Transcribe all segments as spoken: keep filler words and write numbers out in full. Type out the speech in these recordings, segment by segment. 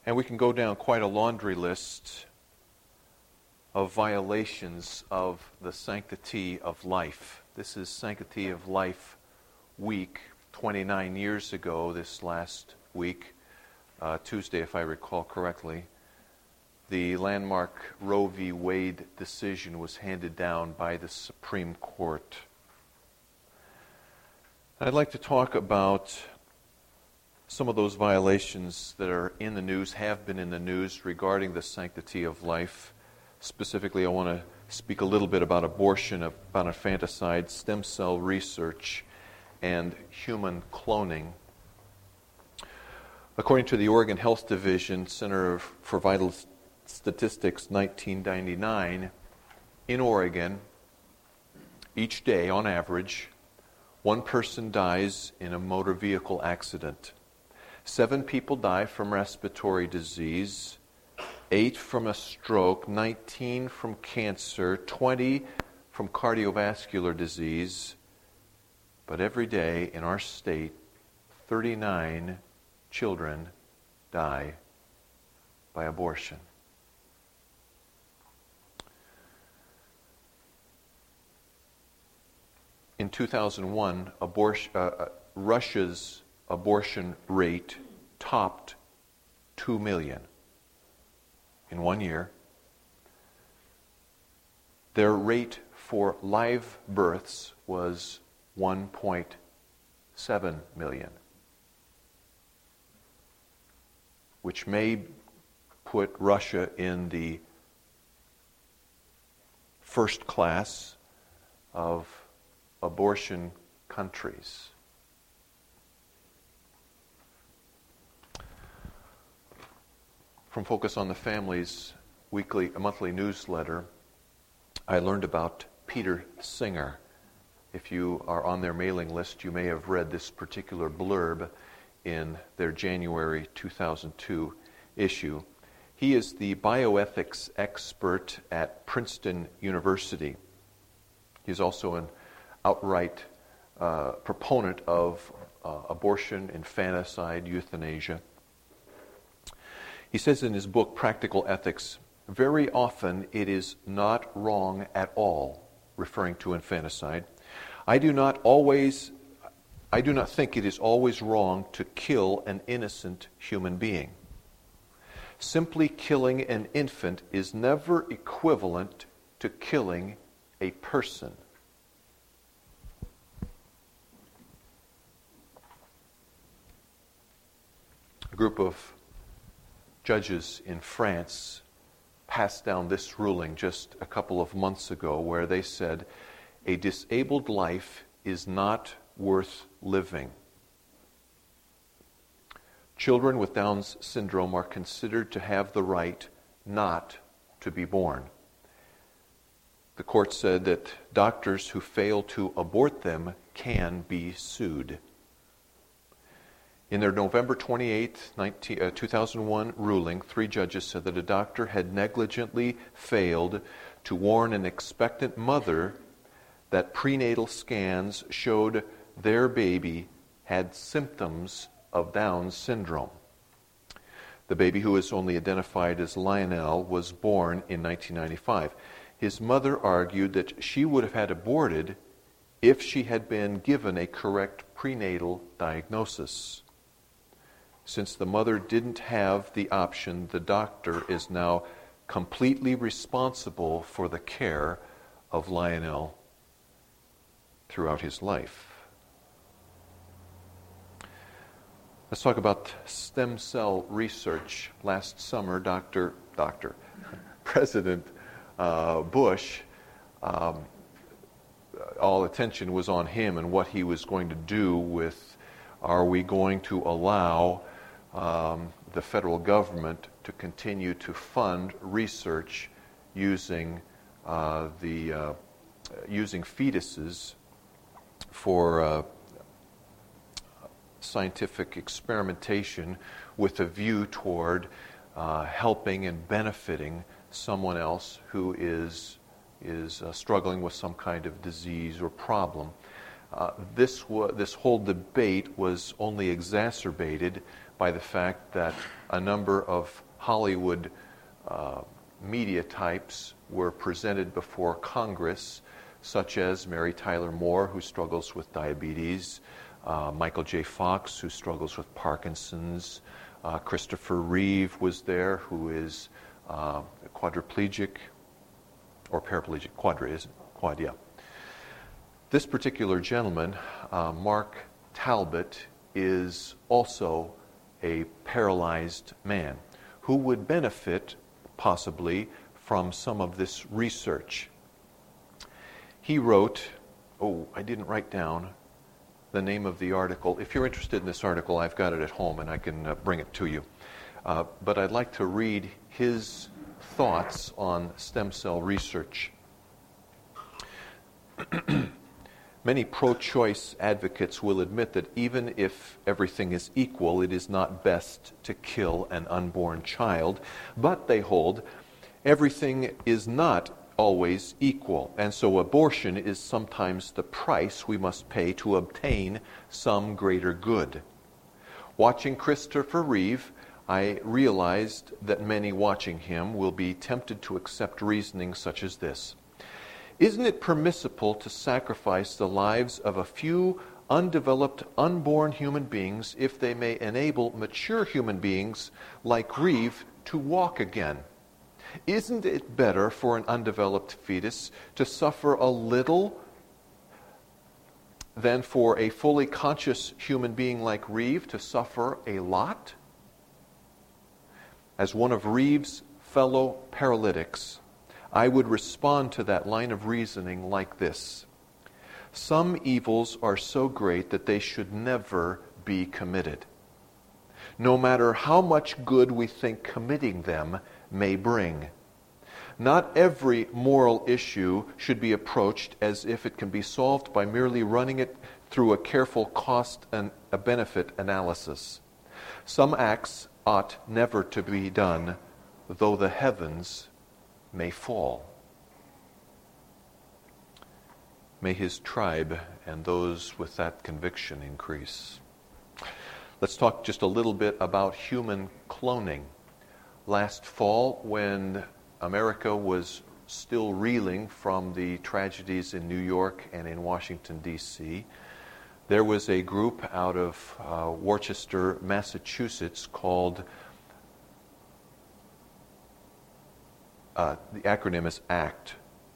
And we can go down quite a laundry list of violations of the sanctity of life. This is Sanctity of Life Week, twenty-nine years ago, this last week, uh, Tuesday if I recall correctly. The landmark Roe v. Wade decision was handed down by the Supreme Court. I'd like to talk about some of those violations that are in the news, have been in the news regarding the sanctity of life. Specifically, I want to speak a little bit about abortion, about infanticide, stem cell research, and human cloning. According to the Oregon Health Division Center for Vital Statistics nineteen ninety-nine, in Oregon, each day, on average, one person dies in a motor vehicle accident. Seven people die from respiratory disease, eight from a stroke, nineteen from cancer, twenty from cardiovascular disease. But every day in our state, thirty-nine children die by abortion. In two thousand one, abortion, uh, Russia's abortion rate topped two million in one year. Their rate for live births was one point seven million, which may put Russia in the first class of abortion countries. From Focus on the Family's weekly, monthly newsletter, I learned about Peter Singer. If you are on their mailing list, you may have read this particular blurb in their January two thousand two issue. He is the bioethics expert at Princeton University. He's also an outright uh, proponent of uh, abortion, infanticide, euthanasia. He says in his book, Practical Ethics, very often it is not wrong at all, referring to infanticide. I do not always, I do not think it is always wrong to kill an innocent human being. Simply killing an infant is never equivalent to killing a person. A group of judges in France passed down this ruling just a couple of months ago where they said a disabled life is not worth living. Children with Down syndrome are considered to have the right not to be born. The court said that doctors who fail to abort them can be sued. In their November twenty-eighth, two thousand one ruling, three judges said that a doctor had negligently failed to warn an expectant mother that prenatal scans showed their baby had symptoms of Down syndrome. The baby, who is only identified as Lionel, was born in nineteen ninety-five. His mother argued that she would have had aborted if she had been given a correct prenatal diagnosis. Since the mother didn't have the option, the doctor is now completely responsible for the care of Lionel throughout his life. Let's talk about stem cell research. Last summer, Doctor Doctor President uh, Bush, um, all attention was on him and what he was going to do with, are we going to allow um, the federal government to continue to fund research using uh, the uh, using fetuses for uh, scientific experimentation with a view toward uh, helping and benefiting someone else who is is uh, struggling with some kind of disease or problem. Uh, this wa- this whole debate was only exacerbated by the fact that a number of Hollywood uh, media types were presented before Congress, such as Mary Tyler Moore, who struggles with diabetes, uh, Michael J. Fox, who struggles with Parkinson's, uh, Christopher Reeve was there, who is uh, quadriplegic, or paraplegic, quadra, isn't quad, yeah. This particular gentleman, uh, Mark Talbot, is also a paralyzed man who would benefit possibly from some of this research. He wrote, oh, I didn't write down the name of the article. If you're interested in this article, I've got it at home and I can uh, bring it to you. Uh, but I'd like to read his thoughts on stem cell research. Many pro-choice advocates will admit that even if everything is equal, it is not best to kill an unborn child. But they hold everything is not always equal, and so abortion is sometimes the price we must pay to obtain some greater good. Watching Christopher Reeve, I realized that many watching him will be tempted to accept reasoning such as this. Isn't it permissible to sacrifice the lives of a few undeveloped, unborn human beings if they may enable mature human beings like Reeve to walk again? Isn't it better for an undeveloped fetus to suffer a little than for a fully conscious human being like Reeve to suffer a lot? As one of Reeve's fellow paralytics, I would respond to that line of reasoning like this. Some evils are so great that they should never be committed, no matter how much good we think committing them may bring. Not every moral issue should be approached as if it can be solved by merely running it through a careful cost and a benefit analysis. Some acts ought never to be done, though the heavens may fall. May his tribe and those with that conviction increase. Let's talk just a little bit about human cloning. Last fall, when America was still reeling from the tragedies in New York and in Washington, D C, there was a group out of uh, Worcester, Massachusetts called, uh, the acronym is ACT.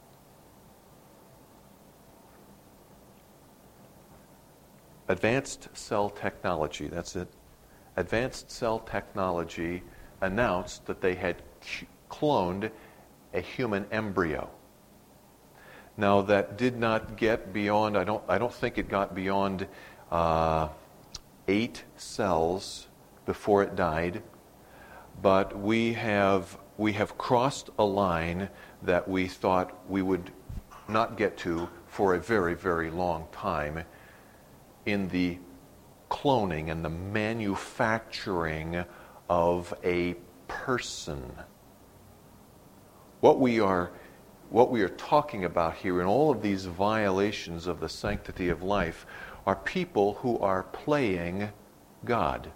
Advanced Cell Technology, that's it. Advanced Cell Technology announced that they had cloned a human embryo. Now that did not get beyond, I don't I don't think it got beyond uh, eight cells before it died, but we have we have crossed a line that we thought we would not get to for a very, very long time in the cloning and the manufacturing of a person. What we are what we are talking about here in all of these violations of the sanctity of life are people who are playing God.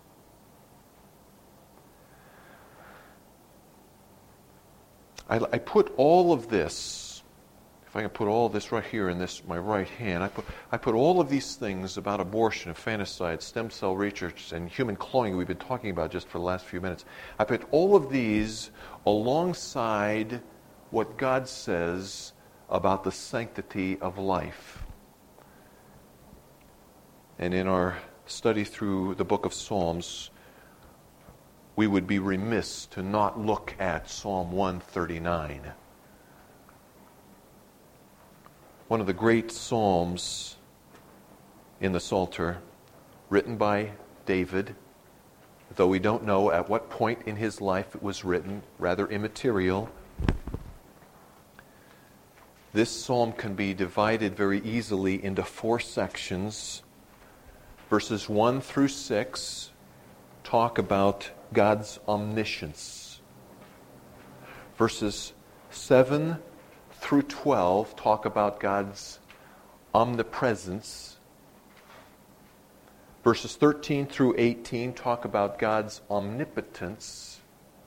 I, I put all of this, if I can put all this right here in this my right hand, I put I put all of these things about abortion, infanticide, stem cell research, and human cloning we've been talking about just for the last few minutes. I put all of these alongside what God says about the sanctity of life. And in our study through the book of Psalms, we would be remiss to not look at Psalm one thirty-nine. One of the great psalms in the Psalter, written by David, though we don't know at what point in his life it was written, rather immaterial. This psalm can be divided very easily into four sections. Verses one through six talk about God's omniscience. Verses seven through twelve talk about God's omnipresence. Verses thirteen through eighteen talk about God's omnipotence.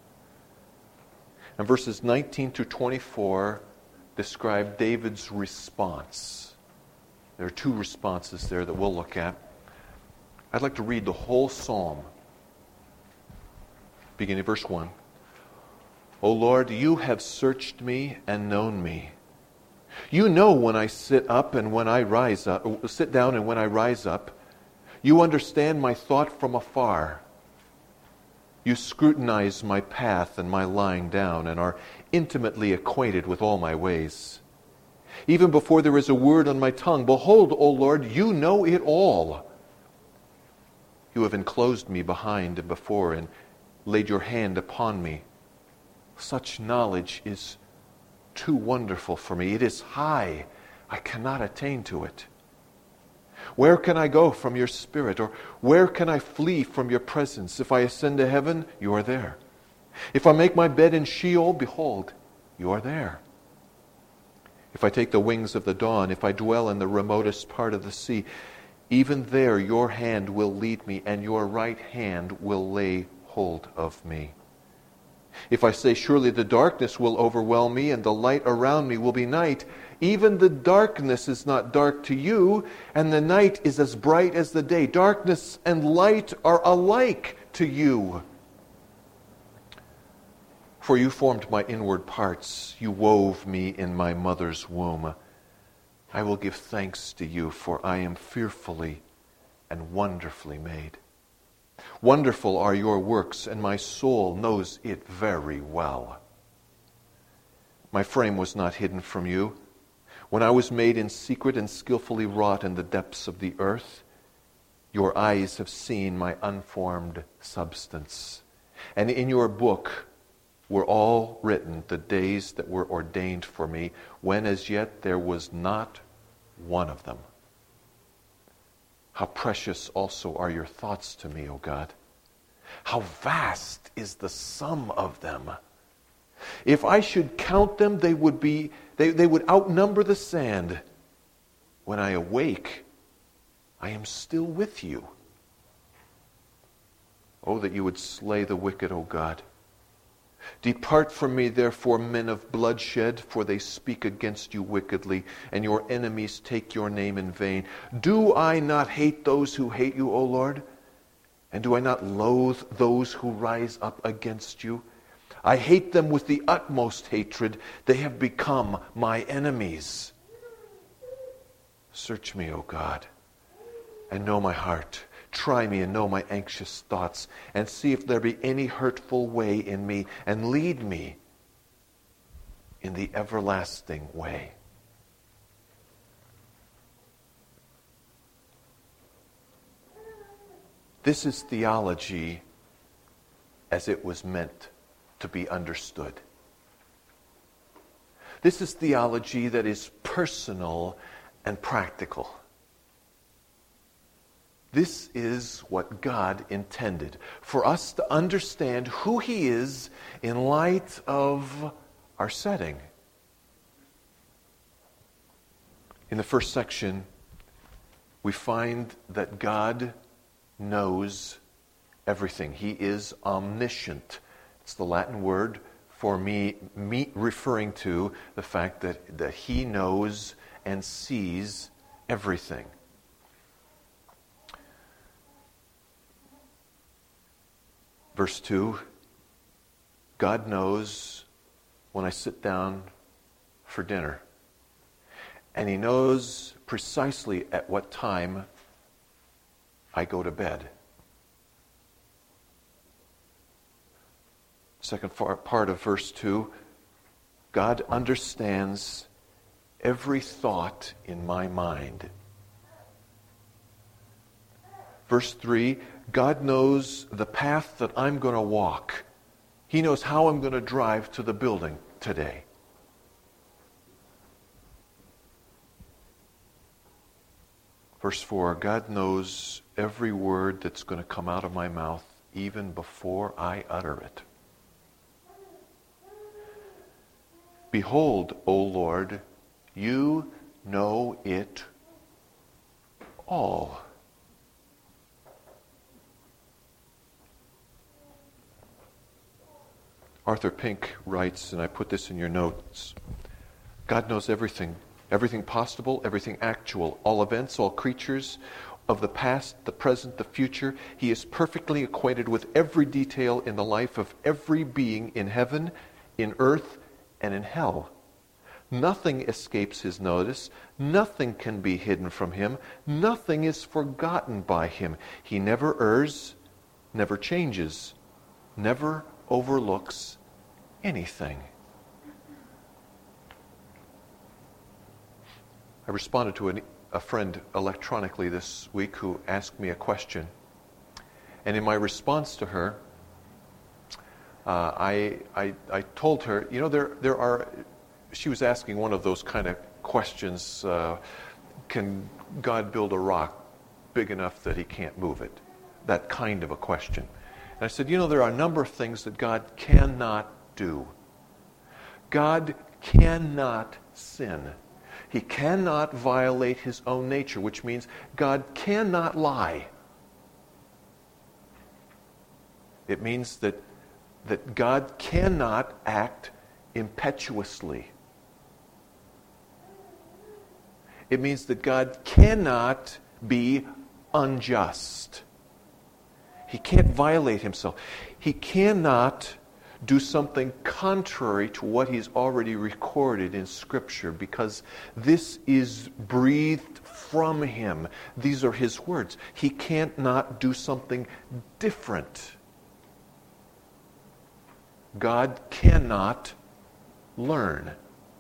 And verses nineteen through twenty-four describe David's response. There are two responses there that we'll look at. I'd like to read the whole psalm, beginning verse one. O Lord, you have searched me and known me. You know when I sit up and when I rise up, sit down and when I rise up. You understand my thought from afar. You scrutinize my path and my lying down and are intimately acquainted with all my ways. Even before there is a word on my tongue, behold, O Lord, you know it all. You have enclosed me behind and before and laid your hand upon me. Such knowledge is too wonderful for me. It is high. I cannot attain to it. Where can I go from your spirit? Or where can I flee from your presence? If I ascend to heaven, you are there. If I make my bed in Sheol, behold, you are there. If I take the wings of the dawn, if I dwell in the remotest part of the sea, even there your hand will lead me, and your right hand will lay hold of me. If I say, surely the darkness will overwhelm me, and the light around me will be night, even the darkness is not dark to you, and the night is as bright as the day. Darkness and light are alike to you. For you formed my inward parts. You wove me in my mother's womb. I will give thanks to you, for I am fearfully and wonderfully made. Wonderful are your works, and my soul knows it very well. My frame was not hidden from you, when I was made in secret and skillfully wrought in the depths of the earth. Your eyes have seen my unformed substance, and in your book were all written the days that were ordained for me, when as yet there was not one of them. How precious also are your thoughts to me, O God. How vast is the sum of them. If I should count them, they would be they, they would outnumber the sand. When I awake, I am still with you. Oh, that you would slay the wicked, O God. Depart from me, therefore, men of bloodshed, for they speak against you wickedly, and your enemies take your name in vain. Do I not hate those who hate you, O Lord? And do I not loathe those who rise up against you? I hate them with the utmost hatred. They have become my enemies. Search me, O God, and know my heart. Try me and know my anxious thoughts, and see if there be any hurtful way in me, and lead me in the everlasting way. This is theology as it was meant to be understood. This is theology that is personal and practical. This is what God intended, for us to understand who He is in light of our setting. In the first section, we find that God knows everything. He is omniscient. It's the Latin word for me, me referring to the fact that, that He knows and sees everything. Verse two, God knows when I sit down for dinner. And He knows precisely at what time I go to bed. Second part of verse two, God understands every thought in my mind. Verse three, God knows the path that I'm going to walk. He knows how I'm going to drive to the building today. Verse four, God knows every word that's going to come out of my mouth even before I utter it. Behold, O Lord, you know it all. Arthur Pink writes, and I put this in your notes, God knows everything, everything possible, everything actual, all events, all creatures of the past, the present, the future. He is perfectly acquainted with every detail in the life of every being in heaven, in earth, and in hell. Nothing escapes his notice. Nothing can be hidden from him. Nothing is forgotten by him. He never errs, never changes, never overlooks anything. I responded to an, a friend electronically this week who asked me a question. And in my response to her, uh, I, I, I told her, you know, there, there are, she was asking one of those kind of questions, uh, can God build a rock big enough that he can't move it? That kind of a question. And I said, you know, there are a number of things that God cannot do. God cannot sin. He cannot violate his own nature, which means God cannot lie. It means that, that God cannot act impetuously. It means that God cannot be unjust. He can't violate himself. He cannot do something contrary to what he's already recorded in Scripture, because this is breathed from him. These are his words. He can't not do something different. God cannot learn.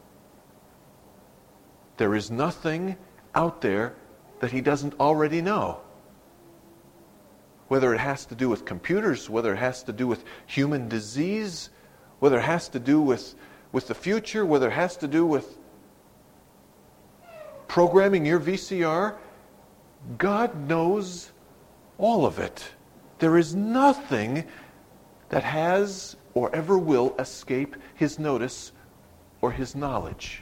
There is nothing out there that he doesn't already know. Whether it has to do with computers, whether it has to do with human disease, whether it has to do with, with the future, whether it has to do with programming your V C R, God knows all of it. There is nothing that has or ever will escape his notice or his knowledge.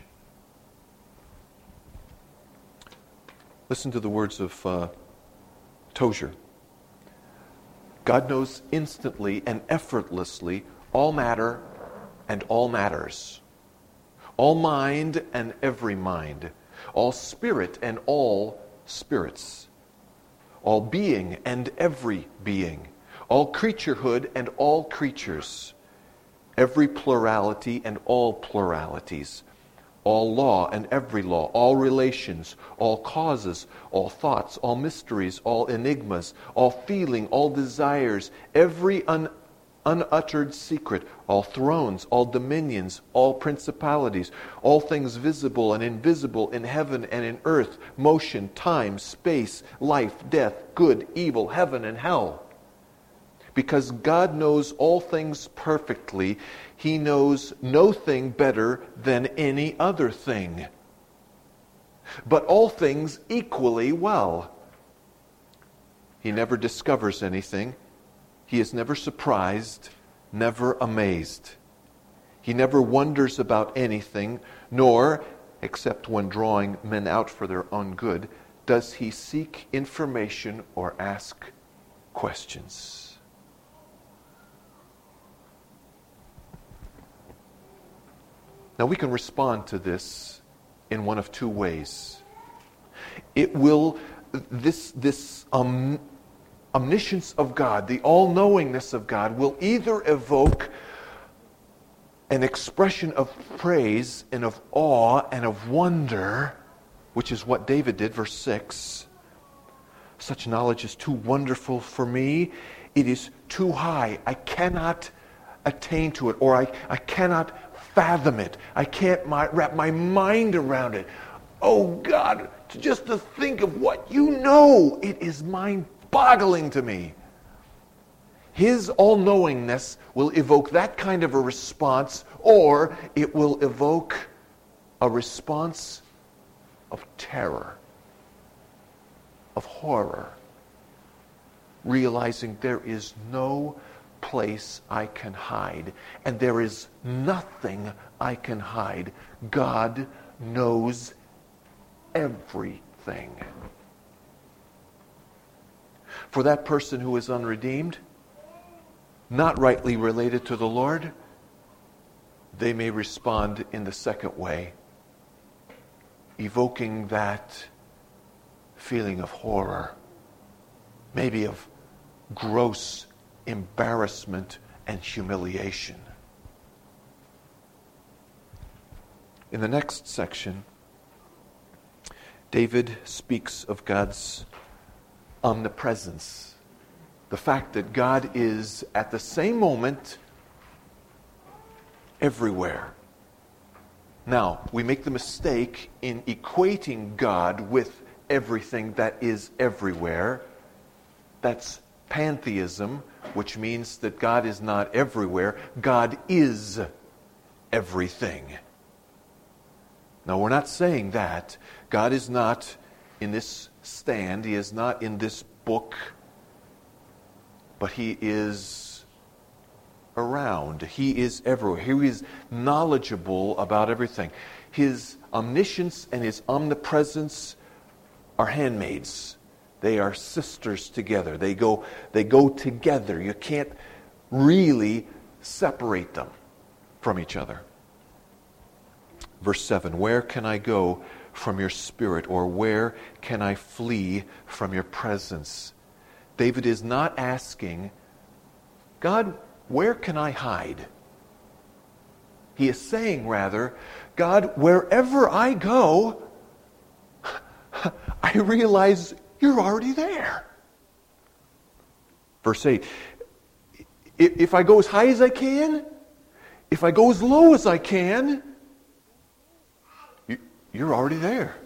Listen to the words of uh, Tozer. God knows instantly and effortlessly all matter and all matters, all mind and every mind, all spirit and all spirits, all being and every being, all creaturehood and all creatures, every plurality and all pluralities, all law and every law, all relations, all causes, all thoughts, all mysteries, all enigmas, all feeling, all desires, every un- unuttered secret, all thrones, all dominions, all principalities, all things visible and invisible in heaven and in earth, motion, time, space, life, death, good, evil, heaven and hell. Because God knows all things perfectly, he knows no thing better than any other thing, but all things equally well. He never discovers anything. He is never surprised, never amazed. He never wonders about anything, nor, except when drawing men out for their own good, does he seek information or ask questions. Now we can respond to this in one of two ways. It will, this, this um, omniscience of God, the all-knowingness of God, will either evoke an expression of praise and of awe and of wonder, which is what David did, verse six. Such knowledge is too wonderful for me. It is too high. I cannot attain to it, or I, I cannot fathom it. I can't my, wrap my mind around it. Oh God, just to think of what you know, it is mind-boggling to me. His all-knowingness will evoke that kind of a response, or it will evoke a response of terror, of horror, realizing there is no place I can hide, and there is nothing I can hide. God knows everything. For that person who is unredeemed, not rightly related to the Lord, they may respond in the second way, evoking that feeling of horror, maybe of gross embarrassment and humiliation. In the next section, David speaks of God's omnipresence, the fact that God is at the same moment everywhere. Now, we make the mistake in equating God with everything that is everywhere. That's pantheism, which means that God is not everywhere. God is everything. Now, we're not saying that. God is not in this stand. He is not in this book. But He is around. He is everywhere. He is knowledgeable about everything. His omniscience and His omnipresence are handmaids. They are sisters together. They go, they go together. You can't really separate them from each other. Verse seven, where can I go from your spirit, or where can I flee from your presence? David is not asking, God, where can I hide? He is saying rather, God, wherever I go, I realize you're already there. Verse eight, if I go as high as I can, if I go as low as I can, you're already there.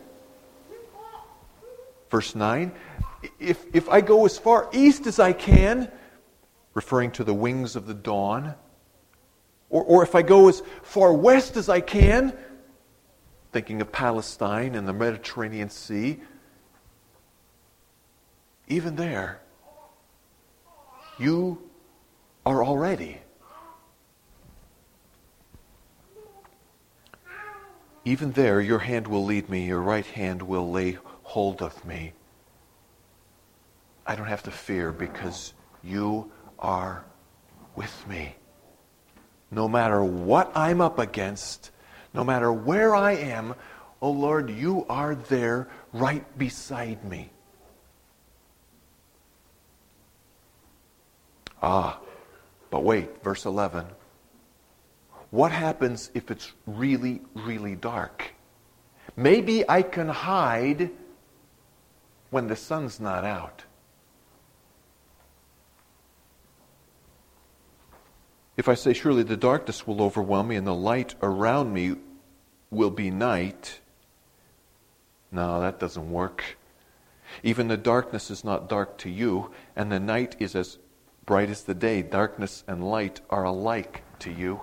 Verse nine, if, if I go as far east as I can, referring to the wings of the dawn, or, or if I go as far west as I can, thinking of Palestine and the Mediterranean Sea, even there, you are already. Even there, your hand will lead me, your right hand will lay hold of me. I don't have to fear because you are with me. No matter what I'm up against, no matter where I am, oh Lord, you are there right beside me. Ah, but wait, verse eleven. What happens if it's really, really dark? Maybe I can hide when the sun's not out. If I say, surely the darkness will overwhelm me and the light around me will be night. No, that doesn't work. Even the darkness is not dark to you, and the night is as bright as the day. Darkness and light are alike to you.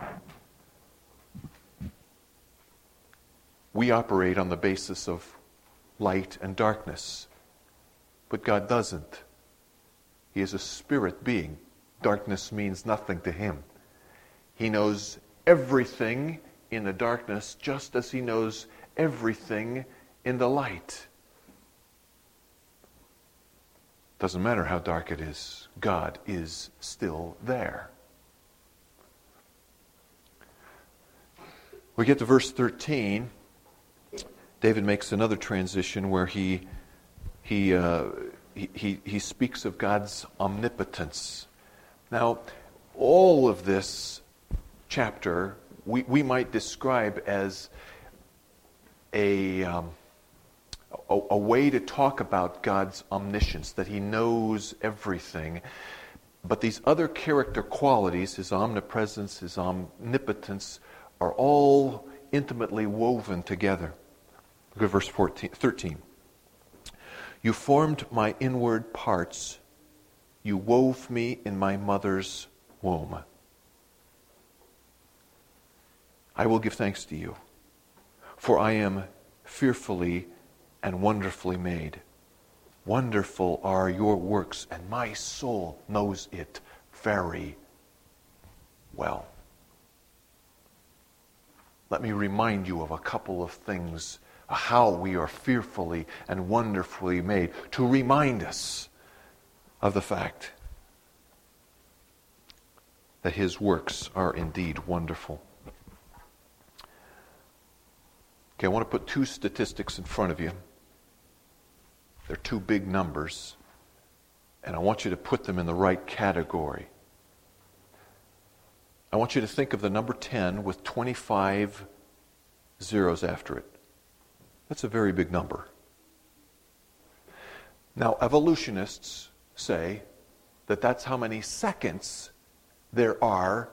We operate on the basis of light and darkness, but God doesn't. He is a spirit being. Darkness means nothing to Him. He knows everything in the darkness just as He knows everything in the light. Doesn't matter how dark it is, God is still there. We get to verse thirteen. David makes another transition where he he, uh, he he he speaks of God's omnipotence. Now, all of this chapter we, we might describe as a, um, a a way to talk about God's omniscience, that He knows everything. But these other character qualities, His omnipresence, His omnipotence, are all intimately woven together. Look at verse fourteen, thirteen. You formed my inward parts. You wove me in my mother's womb. I will give thanks to you, for I am fearfully and wonderfully made. Wonderful are your works, and my soul knows it very well. Let me remind you of a couple of things, how we are fearfully and wonderfully made, to remind us of the fact that His works are indeed wonderful. Okay, I want to put two statistics in front of you. They're two big numbers, and I want you to put them in the right category. I want you to think of the number ten with twenty-five zeros after it. That's a very big number. Now, evolutionists say that that's how many seconds there are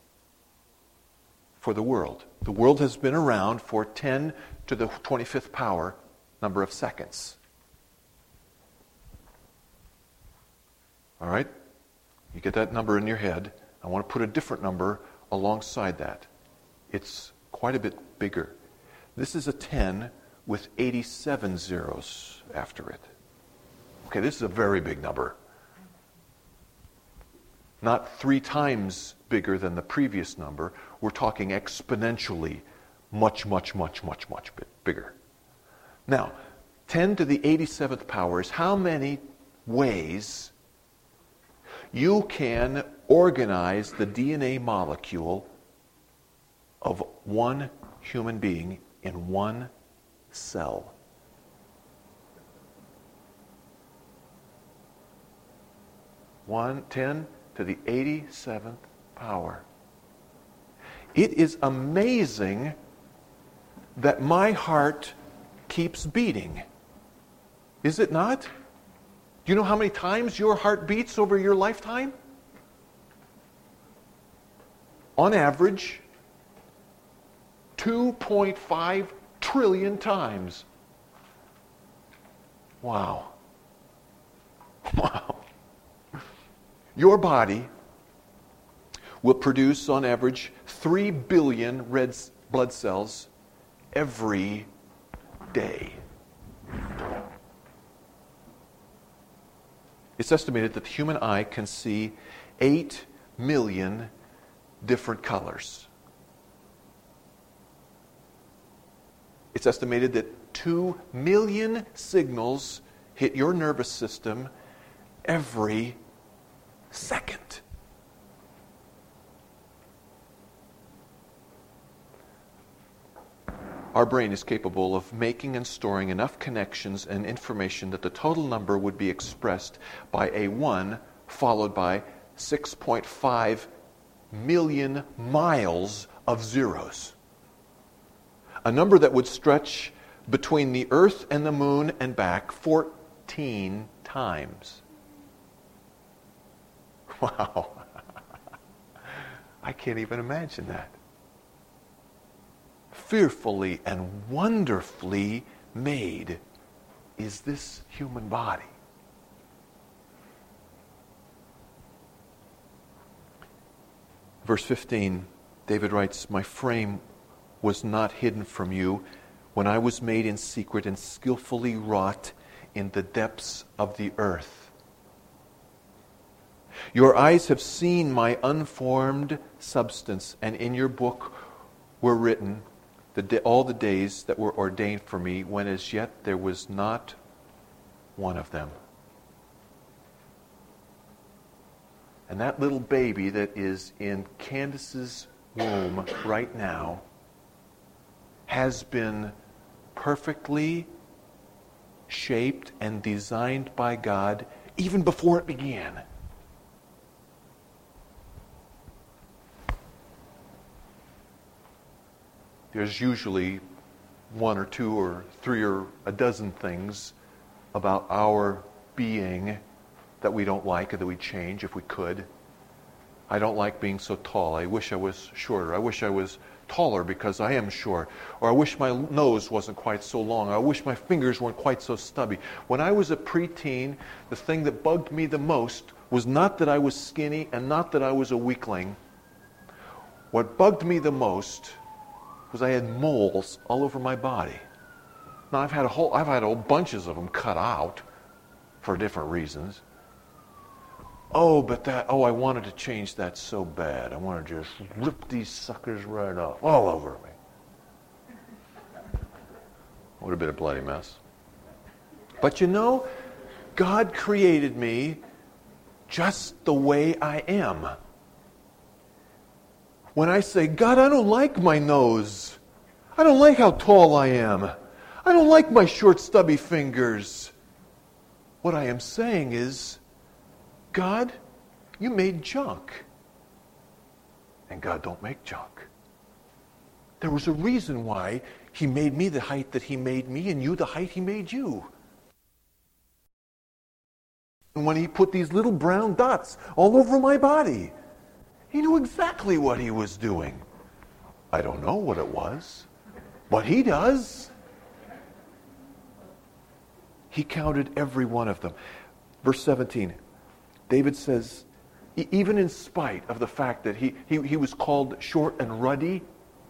for the world. The world has been around for ten to the twenty-fifth power number of seconds. All right? You get that number in your head. I want to put a different number alongside that. It's quite a bit bigger. This is a ten with eighty-seven zeros after it. Okay, this is a very big number. Not three times bigger than the previous number. We're talking exponentially much, much, much, much, much bigger. Now, ten to the eighty-seventh power is how many ways you can organize the D N A molecule of one human being in one cell. One, ten to the eighty-seventh power. It is amazing that my heart keeps beating. Is it not? Do you know how many times your heart beats over your lifetime? On average, two point five trillion times. Wow. Wow. Your body will produce, on average, three billion red blood cells every day. It's estimated that the human eye can see eight million different colors. It's estimated that two million signals hit your nervous system every second. Our brain is capable of making and storing enough connections and information that the total number would be expressed by a one followed by six point five million miles of zeros. A number that would stretch between the earth and the moon and back fourteen times. Wow. I can't even imagine that. Fearfully and wonderfully made is this human body. Verse fifteen, David writes, "My frame was not hidden from you when I was made in secret and skillfully wrought in the depths of the earth. Your eyes have seen my unformed substance, and in your book were written the day, all the days that were ordained for me, when as yet there was not one of them." And that little baby that is in Candace's womb right now has been perfectly shaped and designed by God even before it began. There's usually one or two or three or a dozen things about our being that we don't like or that we change if we could. I don't like being so tall. I wish I was shorter. I wish I was taller because I am short. Or I wish my nose wasn't quite so long. I wish my fingers weren't quite so stubby. When I was a preteen, the thing that bugged me the most was not that I was skinny and not that I was a weakling. What bugged me the most was I had moles all over my body. Now I've had a whole, I've had whole bunches of them cut out for different reasons. Oh, but that, oh, I wanted to change that so bad. I wanted to just rip these suckers right off, all over me. Would have been a bloody mess. But you know, God created me just the way I am. When I say, God, I don't like my nose. I don't like how tall I am. I don't like my short, stubby fingers. What I am saying is, God, you made junk. And God don't make junk. There was a reason why He made me the height that He made me and you the height He made you. And when He put these little brown dots all over my body, He knew exactly what He was doing. I don't know what it was, but He does. He counted every one of them. Verse seventeen, David says, even in spite of the fact that he, he, he was called short and ruddy,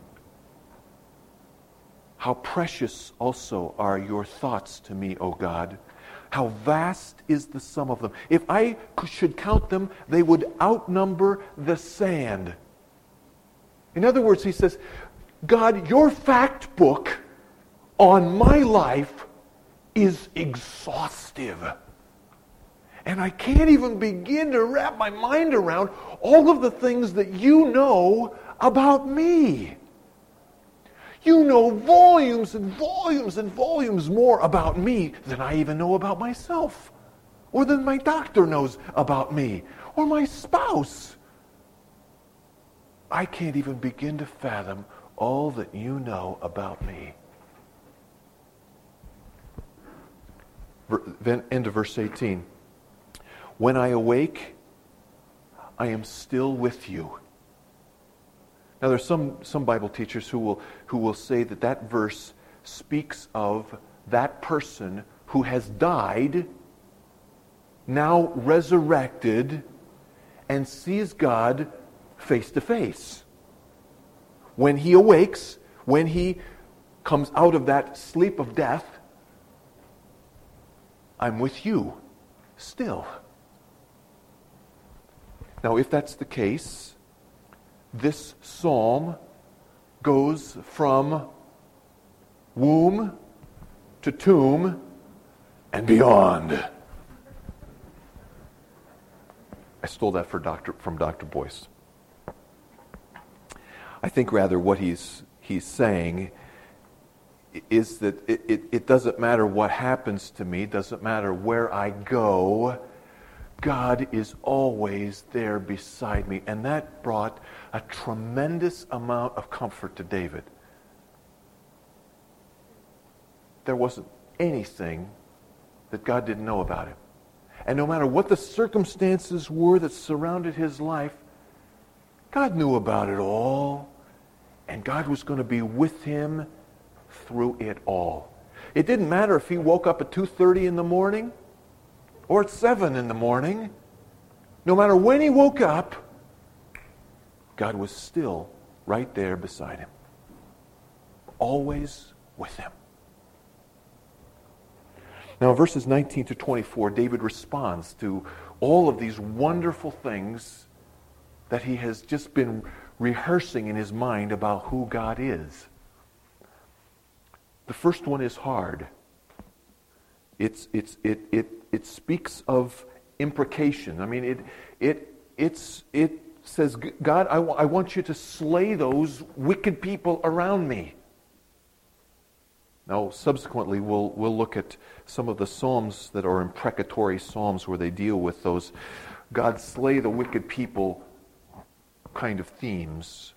how precious also are your thoughts to me, O God. How vast is the sum of them. If I should count them, they would outnumber the sand. In other words, he says, God, your fact book on my life is exhaustive. And I can't even begin to wrap my mind around all of the things that you know about me. You know volumes and volumes and volumes more about me than I even know about myself, or than my doctor knows about me, or my spouse. I can't even begin to fathom all that you know about me. End of verse eighteen. When I awake, I am still with you. Now, there's some, some Bible teachers who will, who will say that that verse speaks of that person who has died, now resurrected, and sees God face to face. When he awakes, when he comes out of that sleep of death, I'm with you still. Now, if that's the case, this psalm goes from womb to tomb and beyond. I stole that for Doctor from Doctor Boyce. I think rather what he's he's saying is that it, it, it doesn't matter what happens to me, doesn't matter where I go, God is always there beside me. And that brought a tremendous amount of comfort to David. There wasn't anything that God didn't know about him. And no matter what the circumstances were that surrounded his life, God knew about it all. And God was going to be with him through it all. It didn't matter if he woke up at two thirty in the morning or at seven in the morning. No matter when he woke up, God was still right there beside him. Always with him. Now, in verses nineteen to twenty-four, David responds to all of these wonderful things that he has just been rehearsing in his mind about who God is. The first one is hard. It's it's it it it speaks of imprecation. I mean, it it it's it says, God, I, w- I want you to slay those wicked people around me. Now, subsequently, we'll we'll look at some of the psalms that are imprecatory psalms where they deal with those God slay the wicked people kind of themes.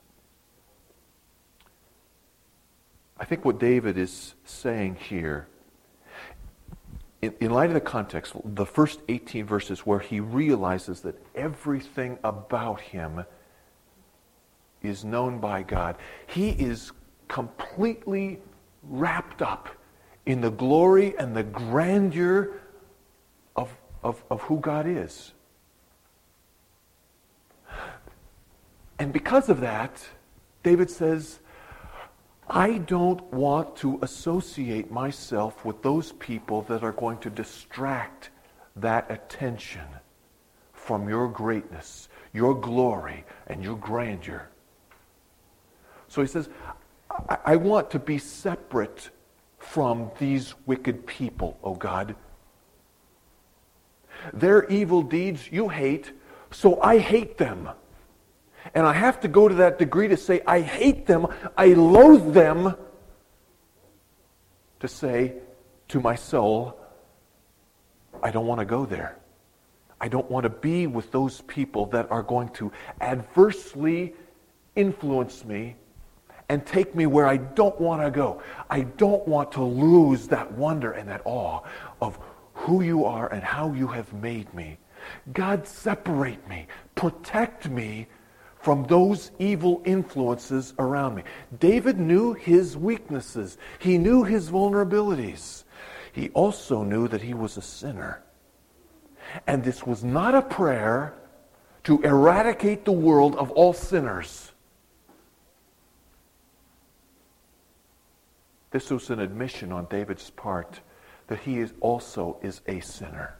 I think what David is saying here, in, in light of the context, the first eighteen verses where he realizes that everything about him is known by God, he is completely wrapped up in the glory and the grandeur of, of, of who God is. And because of that, David says, I don't want to associate myself with those people that are going to distract that attention from your greatness, your glory, and your grandeur. So he says, I, I want to be separate from these wicked people, O God. Their evil deeds you hate, so I hate them. And I have to go to that degree to say, I hate them, I loathe them, to say to my soul, I don't want to go there. I don't want to be with those people that are going to adversely influence me and take me where I don't want to go. I don't want to lose that wonder and that awe of who you are and how you have made me. God, separate me, protect me from those evil influences around me. David knew his weaknesses. He knew his vulnerabilities. He also knew that he was a sinner. And this was not a prayer to eradicate the world of all sinners. This was an admission on David's part that he is also is a sinner.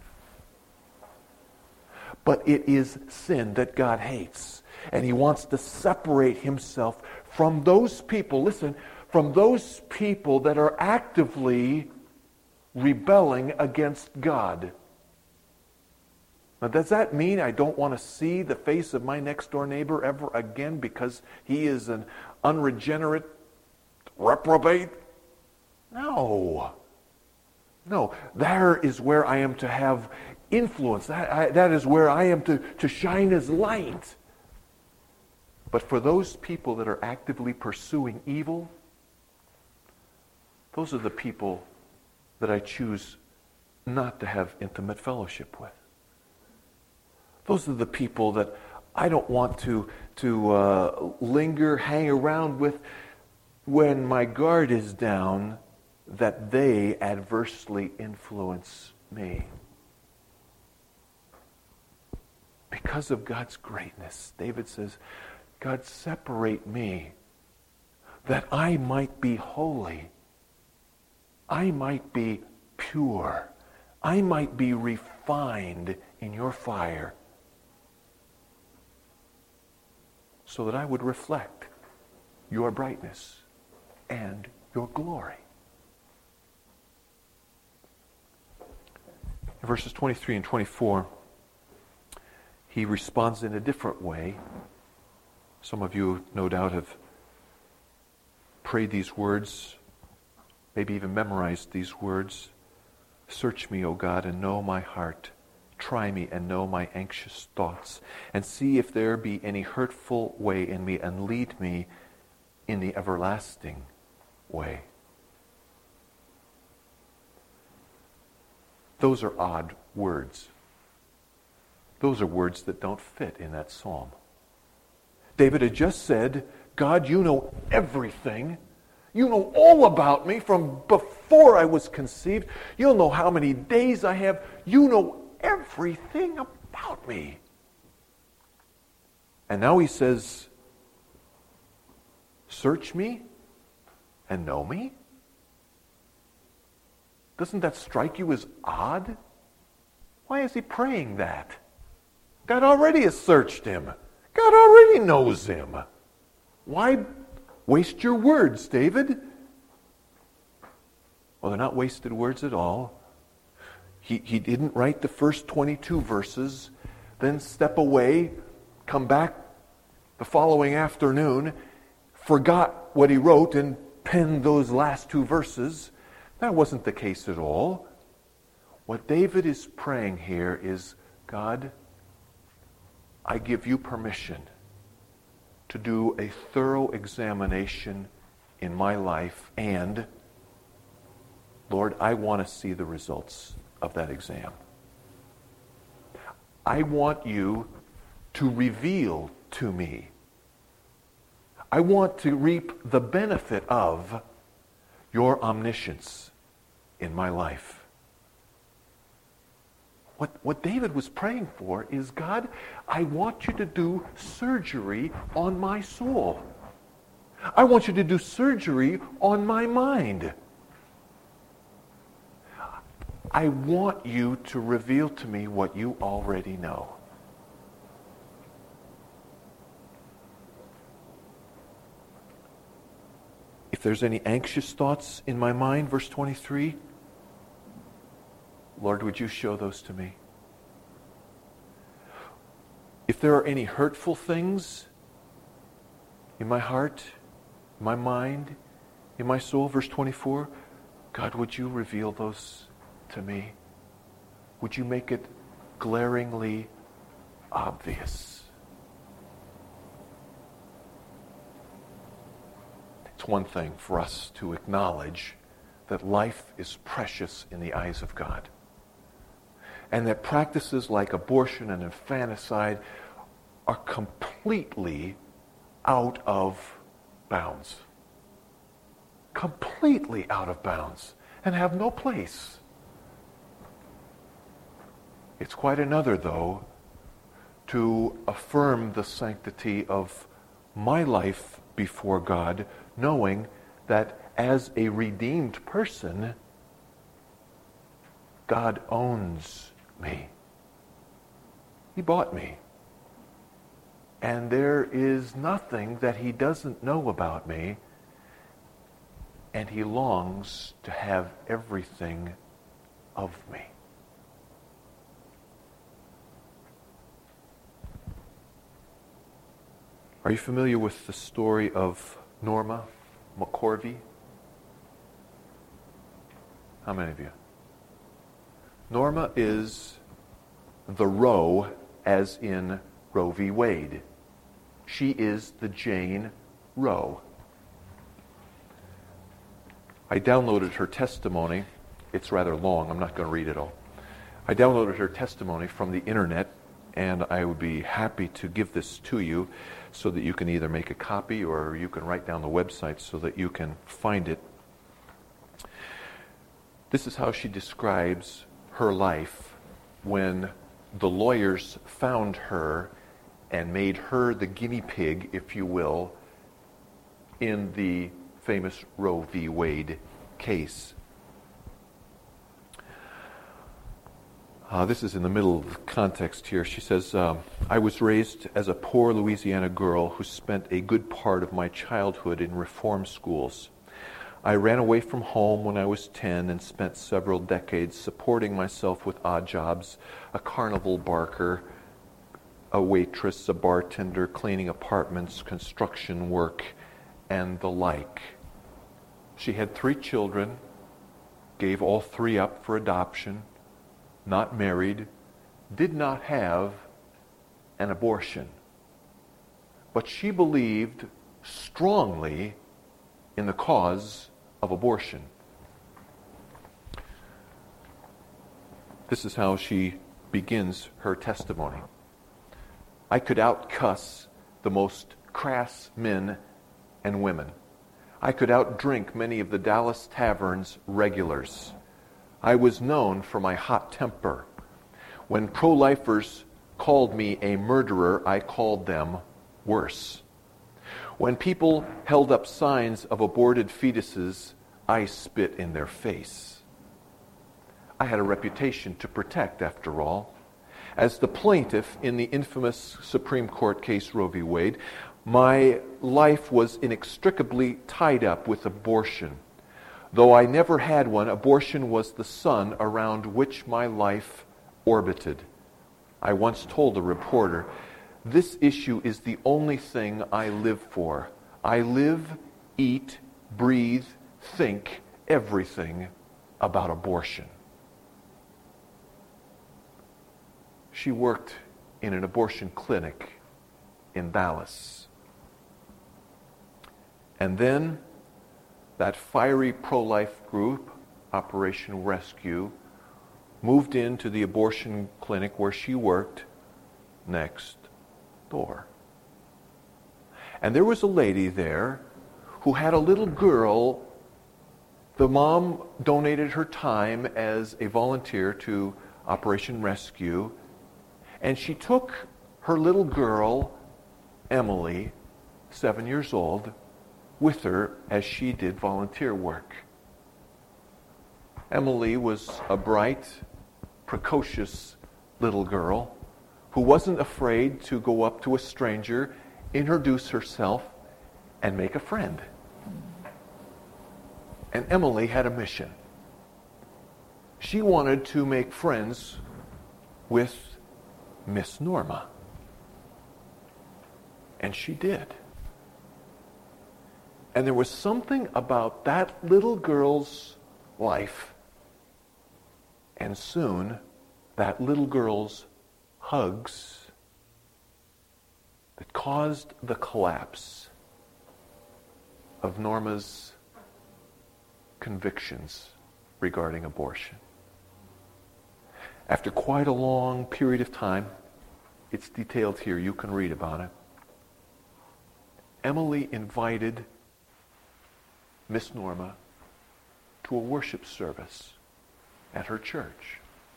But it is sin that God hates. And he wants to separate himself from those people, listen, from those people that are actively rebelling against God. Now, does that mean I don't want to see the face of my next door neighbor ever again because he is an unregenerate reprobate? No. No. There is where I am to have influence. That, I, that is where I am to, to shine as light. But for those people that are actively pursuing evil, those are the people that I choose not to have intimate fellowship with. Those are the people that I don't want to, to uh, linger, hang around with when my guard is down, that they adversely influence me. Because of God's greatness, David says, God, separate me that I might be holy. I might be pure. I might be refined in your fire, so that I would reflect your brightness and your glory. In verses twenty-three and twenty-four, he responds in a different way. Some of you, no doubt, have prayed these words, maybe even memorized these words. Search me, O God, and know my heart. Try me and know my anxious thoughts, and see if there be any hurtful way in me, and lead me in the everlasting way. Those are odd words. Those are words that don't fit in that psalm. David had just said, God, you know everything. You know all about me from before I was conceived. You'll know how many days I have. You know everything about me. And now he says, search me and know me? Doesn't that strike you as odd? Why is he praying that? God already has searched him. God already knows him. Why waste your words, David? Well, they're not wasted words at all. He, he didn't write the first twenty-two verses, then step away, come back the following afternoon, forgot what he wrote and penned those last two verses. That wasn't the case at all. What David is praying here is, God, I give you permission to do a thorough examination in my life, and, Lord, I want to see the results of that exam. I want you to reveal to me. I want to reap the benefit of your omniscience in my life. What, what David was praying for is, God, I want you to do surgery on my soul. I want you to do surgery on my mind. I want you to reveal to me what you already know. If there's any anxious thoughts in my mind, verse twenty-three, Lord, would you show those to me? If there are any hurtful things in my heart, in my mind, in my soul, verse twenty-four, God, would you reveal those to me? Would you make it glaringly obvious? It's one thing for us to acknowledge that life is precious in the eyes of God, and that practices like abortion and infanticide are completely out of bounds. Completely out of bounds and have no place. It's quite another, though, to affirm the sanctity of my life before God, knowing that as a redeemed person, God owns me. He bought me. And there is nothing that he doesn't know about me, and he longs to have everything of me. Are you familiar with the story of Norma McCorvey? How many of you? Norma is the Roe, as in Roe v. Wade. She is the Jane Roe. I downloaded her testimony. It's rather long. I'm not going to read it all. I downloaded her testimony from the internet, and I would be happy to give this to you so that you can either make a copy or you can write down the website so that you can find it. This is how she describes her life when the lawyers found her and made her the guinea pig, if you will, in the famous Roe v. Wade case. Uh, this is in the middle of the context here. She says, um, I was raised as a poor Louisiana girl who spent a good part of my childhood in reform schools. I ran away from home when I was ten and spent several decades supporting myself with odd jobs, a carnival barker, a waitress, a bartender, cleaning apartments, construction work, and the like. She had three children, gave all three up for adoption, not married, did not have an abortion. But she believed strongly in the cause of abortion. This is how she begins her testimony. I could outcuss the most crass men and women. I could outdrink many of the Dallas Tavern's regulars. I was known for my hot temper. When pro-lifers called me a murderer, I called them worse. When people held up signs of aborted fetuses, I spit in their face. I had a reputation to protect, after all. As the plaintiff in the infamous Supreme Court case Roe v. Wade, my life was inextricably tied up with abortion. Though I never had one, abortion was the sun around which my life orbited. I once told a reporter, this issue is the only thing I live for. I live, eat, breathe, think everything about abortion. She worked in an abortion clinic in Dallas. And then that fiery pro-life group, Operation Rescue, moved into the abortion clinic where she worked next door. And there was a lady there who had a little girl. The mom donated her time as a volunteer to Operation Rescue, and she took her little girl, Emily, seven years old, with her as she did volunteer work. Emily was a bright, precocious little girl who wasn't afraid to go up to a stranger, introduce herself, and make a friend. And Emily had a mission. She wanted to make friends with Miss Norma. And she did. And there was something about that little girl's life. And soon, that little girl's hugs that caused the collapse of Norma's convictions regarding abortion. After quite a long period of time, it's detailed here, you can read about it, Emily invited Miss Norma to a worship service at her church.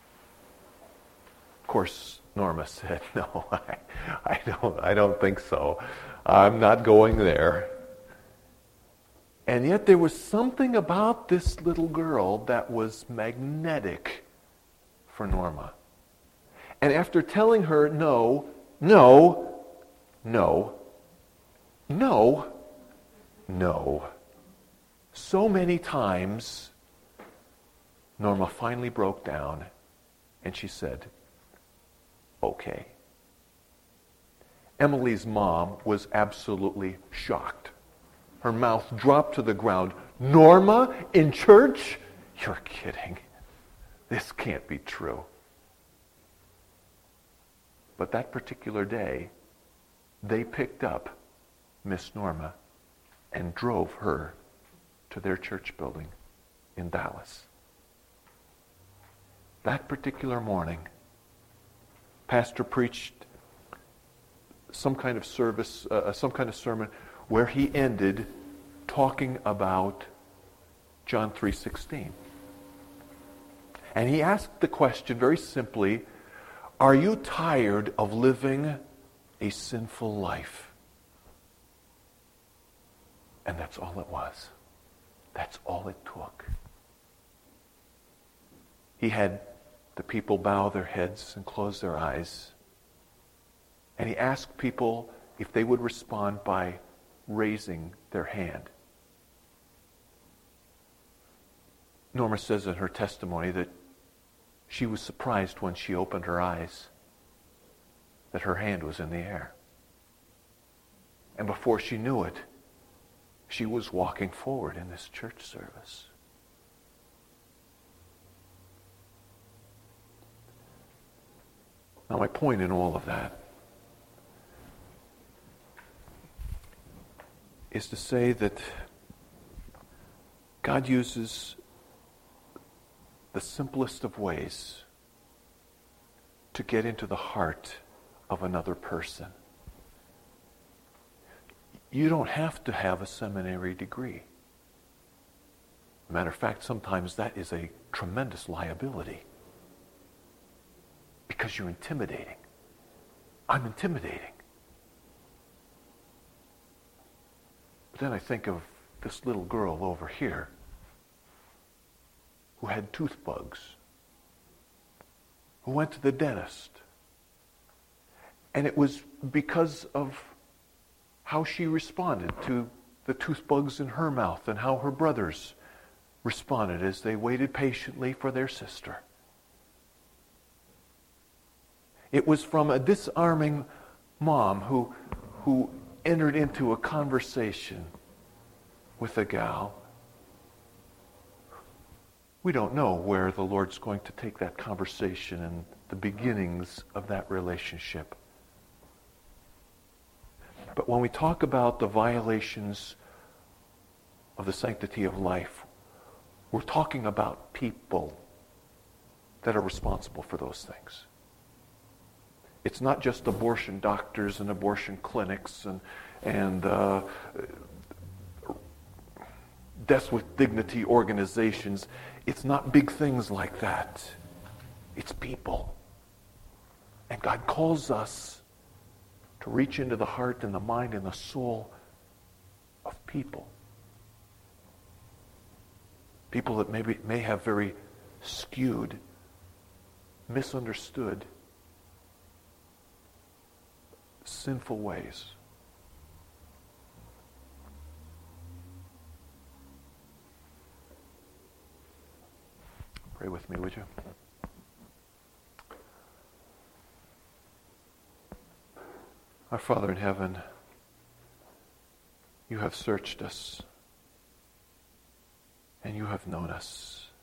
Of course, Norma said, no, I, I don't, I don't think so. I'm not going there. And yet there was something about this little girl that was magnetic for Norma. And after telling her no, no, no, no, no, so many times, Norma finally broke down and she said, okay. Emily's mom was absolutely shocked. Her mouth dropped to the ground. Norma in church? You're kidding. This can't be true. But that particular day, they picked up Miss Norma and drove her to their church building in Dallas. That particular morning, Pastor preached some kind of service, uh, some kind of sermon where he ended talking about John three sixteen. And he asked the question very simply, are you tired of living a sinful life? And that's all it was. That's all it took. He had the people bow their heads and close their eyes. And he asked people if they would respond by raising their hand. Norma says in her testimony that she was surprised when she opened her eyes that her hand was in the air. And before she knew it, she was walking forward in this church service. Now, my point in all of that is to say that God uses the simplest of ways to get into the heart of another person. You don't have to have a seminary degree. Matter of fact, sometimes that is a tremendous liability because you're intimidating. I'm intimidating. But then I think of this little girl over here who had tooth bugs, who went to the dentist. And it was because of how she responded to the tooth bugs in her mouth and how her brothers responded as they waited patiently for their sister. It was from a disarming mom who, who entered into a conversation with a gal. We don't know where the Lord's going to take that conversation and the beginnings of that relationship. But when we talk about the violations of the sanctity of life, we're talking about people that are responsible for those things. It's not just abortion doctors and abortion clinics and, and uh, Deaths with Dignity organizations. It's not big things like that. It's people. And God calls us to reach into the heart and the mind and the soul of people. People that maybe may have very skewed, misunderstood, sinful ways. Pray with me, would you? Our Father in heaven, you have searched us, and you have known us.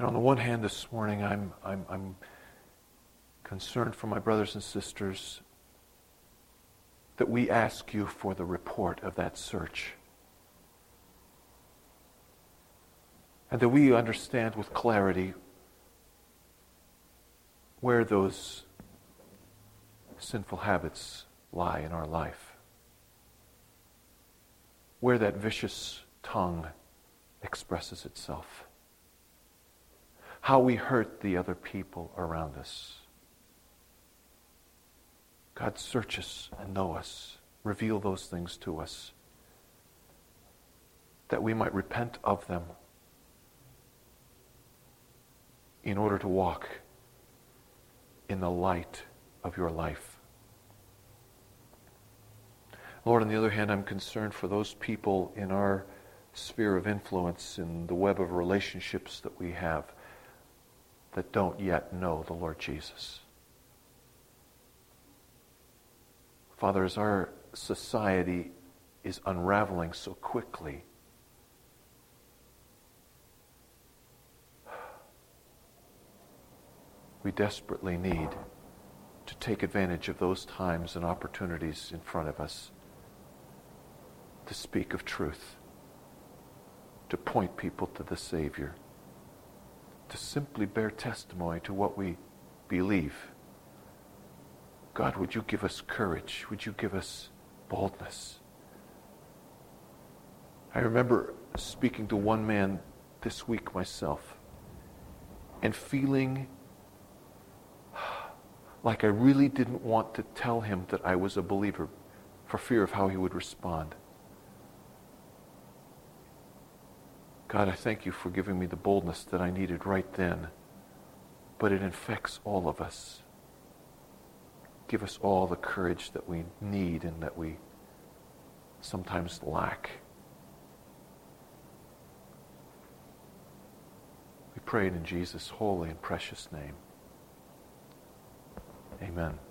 And on the one hand, this morning, I'm, I'm, I'm concerned for my brothers and sisters that we ask you for the report of that search. And that we understand with clarity where those sinful habits lie in our life. Where that vicious tongue expresses itself. How we hurt the other people around us. God, search us and know us. Reveal those things to us. That we might repent of them in order to walk in the light of your life. Lord, on the other hand, I'm concerned for those people in our sphere of influence, in the web of relationships that we have, that don't yet know the Lord Jesus. Father, as our society is unraveling so quickly, we desperately need to take advantage of those times and opportunities in front of us to speak of truth, to point people to the Savior, to simply bear testimony to what we believe. God, would you give us courage? Would you give us boldness? I remember speaking to one man this week myself and feeling like I really didn't want to tell him that I was a believer for fear of how he would respond. God, I thank you for giving me the boldness that I needed right then, but it infects all of us. Give us all the courage that we need and that we sometimes lack. We pray it in Jesus' holy and precious name. Amen.